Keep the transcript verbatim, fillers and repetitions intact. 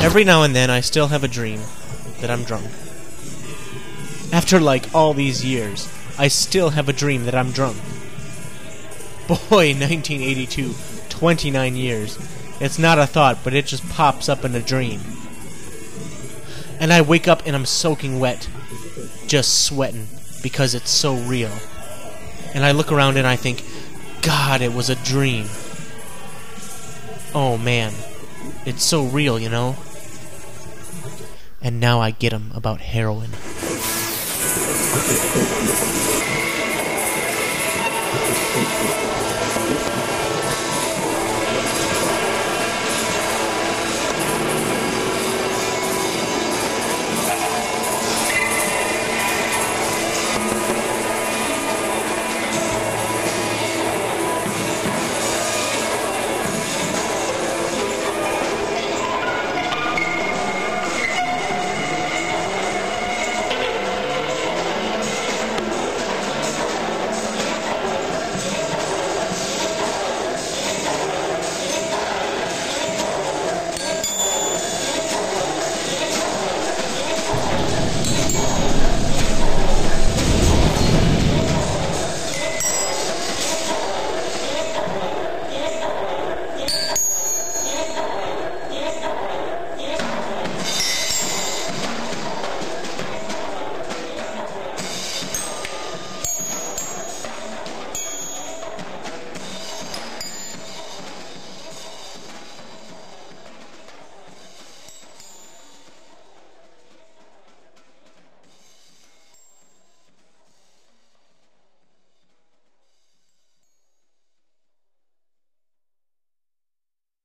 Every now and then I still have a dream that I'm drunk. After like all these years, I still have a dream that I'm drunk. Boy, nineteen eighty-two, twenty-nine years. It's not a thought, but it just pops up in a dream. And I wake up and I'm soaking wet. Just sweating, because it's so real. And I look around and I think, God, it was a dream. Oh man, it's so real, you know? And now I get 'em about heroin.